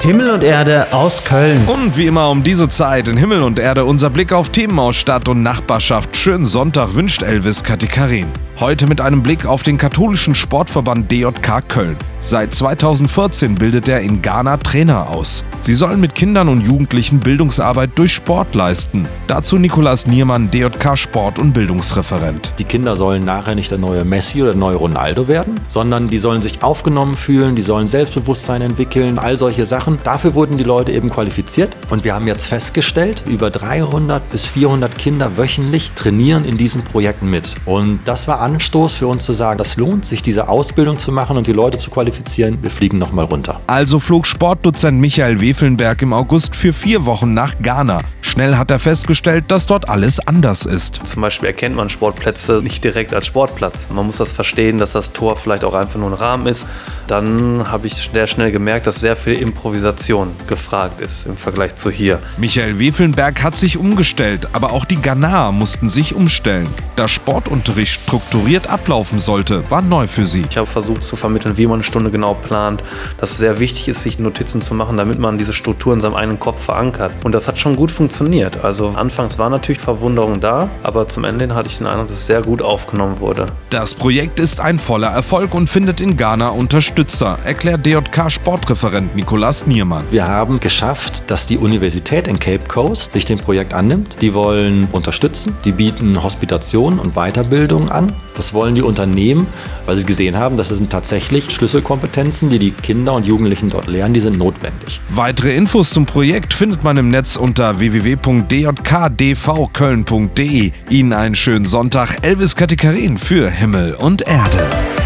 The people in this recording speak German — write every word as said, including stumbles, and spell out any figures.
Himmel und Erde aus Köln. Und wie immer um diese Zeit in Himmel und Erde unser Blick auf Themen aus Stadt und Nachbarschaft. Schönen Sonntag wünscht Elvis Katikarin. Heute mit einem Blick auf den katholischen Sportverband D J K Köln. Seit zweitausendvierzehn bildet er in Ghana Trainer aus. Sie sollen mit Kindern und Jugendlichen Bildungsarbeit durch Sport leisten. Dazu Nikolaus Niermann, D J K Sport- und Bildungsreferent. Die Kinder sollen nachher nicht der neue Messi oder der neue Ronaldo werden, sondern die sollen sich aufgenommen fühlen, die sollen Selbstbewusstsein entwickeln, all solche Sachen. Dafür wurden die Leute eben qualifiziert. Und wir haben jetzt festgestellt, über dreihundert bis vierhundert Kinder wöchentlich trainieren in diesen Projekten mit. Und das war Anstoß für uns zu sagen, das lohnt sich, diese Ausbildung zu machen und die Leute zu qualifizieren. Wir fliegen nochmal runter. Also flog Sportdozent Michael Wefelnberg im August für vier Wochen nach Ghana. Schnell hat er festgestellt, dass dort alles anders ist. Zum Beispiel erkennt man Sportplätze nicht direkt als Sportplatz. Man muss das verstehen, dass das Tor vielleicht auch einfach nur ein Rahmen ist. Dann habe ich sehr schnell gemerkt, dass sehr viel Improvisation gefragt ist im Vergleich zu hier. Michael Wefelnberg hat sich umgestellt, aber auch die Ghanaer mussten sich umstellen. Dass Sportunterricht strukturiert ablaufen sollte, war neu für sie. Ich habe versucht zu vermitteln, wie man eine Stunde genau plant, dass es sehr wichtig ist, sich Notizen zu machen, damit man diese Struktur in seinem eigenen Kopf verankert. Und das hat schon gut funktioniert. Also anfangs war natürlich Verwunderung da, aber zum Ende hin hatte ich den Eindruck, dass es sehr gut aufgenommen wurde. Das Projekt ist ein voller Erfolg und findet in Ghana Unterstützer, erklärt D J K-Sportreferent Nikolaus Niermann. Wir haben geschafft, dass die Universität in Cape Coast sich dem Projekt annimmt. Die wollen unterstützen, die bieten Hospitation und Weiterbildung an. Das wollen die Unternehmen, weil sie gesehen haben, das sind tatsächlich Schlüsselkompetenzen, die die Kinder und Jugendlichen dort lernen, die sind notwendig. Weitere Infos zum Projekt findet man im Netz unter w w w punkt d j k d v köln punkt d e. Ihnen einen schönen Sonntag. Elvis Katikarin für Himmel und Erde.